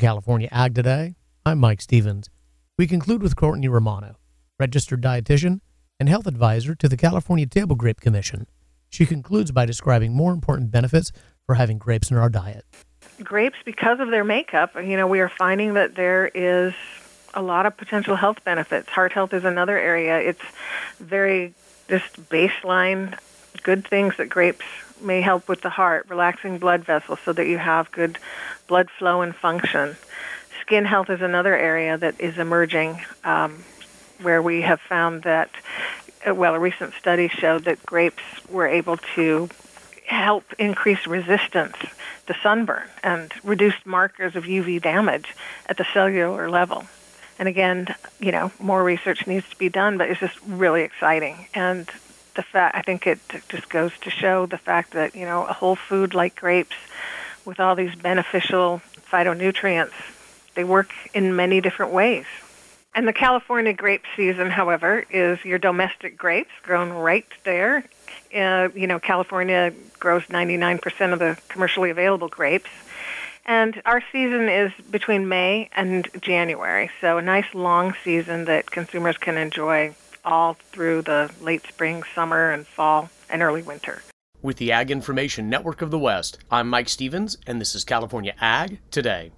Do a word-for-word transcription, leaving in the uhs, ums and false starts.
California Ag Today, I'm Mike Stevens. We conclude with Courtney Romano, registered dietitian and health advisor to the California Table Grape Commission. She concludes by describing more important benefits for having grapes in our diet. Grapes, because of their makeup, you know, we are finding that there is a lot of potential health benefits. Heart health is another area. It's very just baseline good things that grapes may help with the heart, relaxing blood vessels so that you have good blood flow and function. Skin health is another area that is emerging, um, where we have found that, well, a recent study showed that grapes were able to help increase resistance to sunburn and reduce markers of U V damage at the cellular level. And again, you know, more research needs to be done, but it's just really exciting. And the fact, I think it just goes to show the fact that, you know, a whole food like grapes with all these beneficial phytonutrients, they work in many different ways. And the California grape season, however, is your domestic grapes grown right there. Uh, you know, California grows ninety-nine percent of the commercially available grapes. And our season is between May and January, so a nice long season that consumers can enjoy all through the late spring, summer, and fall, and early winter. With the Ag Information Network of the West, I'm Mike Stevens, and this is California Ag Today.